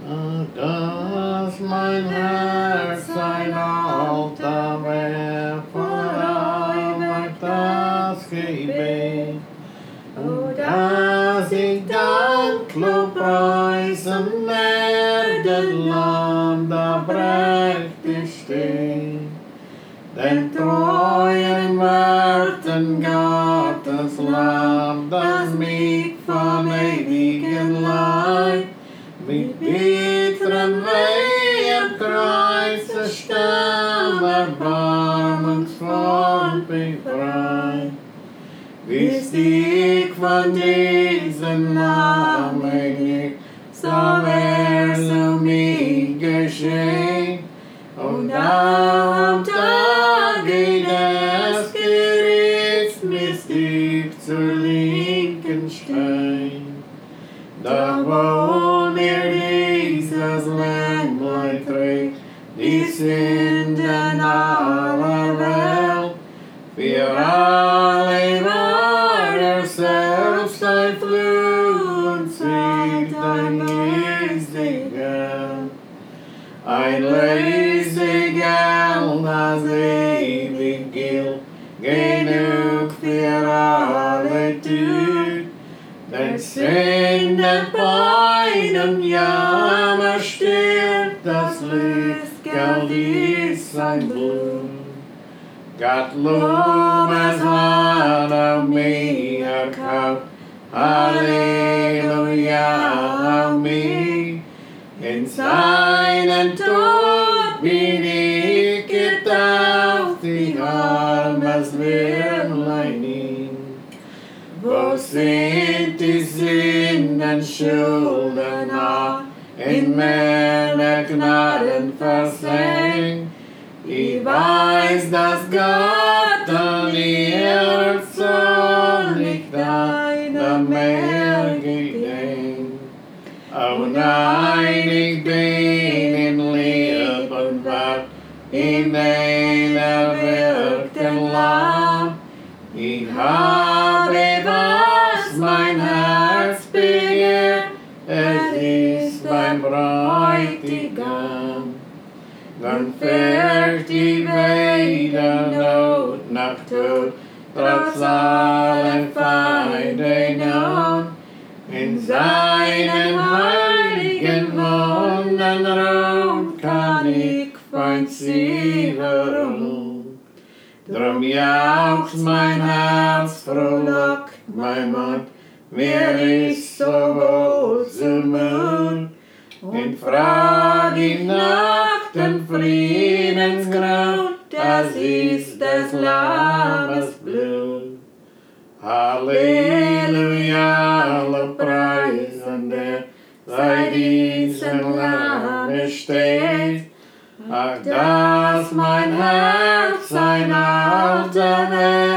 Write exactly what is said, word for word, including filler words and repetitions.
Dass mein Herz ein Altar wär, vor das Gebet. O dass ich Dank, Lobpreisen werde, Lamm, da prächtig steht. Den treuen Worten Gottes Lamm, das mich von ewigen Leid mit bitteren Wehen Kreuze Stamm erbarmungsvoll befreit. Wisst ich von diesem Namen nicht, so wär's um mich geschehen. Und am Tage des Gerichts misst ich zur Linken stehen. Da wo mir dieses Lämmlein trägt, die Sünden aller Welt, für alle war er selbst ein Fluch und Sieg ein Lösegeld. Ein Lösegeld, das ewig gilt, genug für alle tut. Denn Sünden, Pein und Jammer stirbt, das Lösegeld ist sein Blut. Gott lob es hat auf mich erkauft, Halleluja auf mich. In seinen Tod bin ich getauft, ich armes Würmlein ihn. Wo sind die Sünden, Schulden ab, in meiner Gnaden versenkt? Ich weiß, dass Gott an ihr Zorn nicht deiner mehr gedenkt. Oh nein, ich bin in Lieb und Wart, in den erwirkten Lamm. Ich habe, was mein Herz begehrt, es ist mein Bräutigam. Dann fährt die weder Not nach Tod, trotz allen Feinde Not. In seinen heiligen Wunden ruht, kann ich Feind sie verruhen. Drum jauchzt mein Herz, frohlockt mein Mund, mir ist so wohl zumut. Und frag ihn nach den Friedensgrund, das ist des Lammes Blut. Halleluja, Lobpreisen der sei diesem Lamme steht. Ach, dass mein Herz ein alter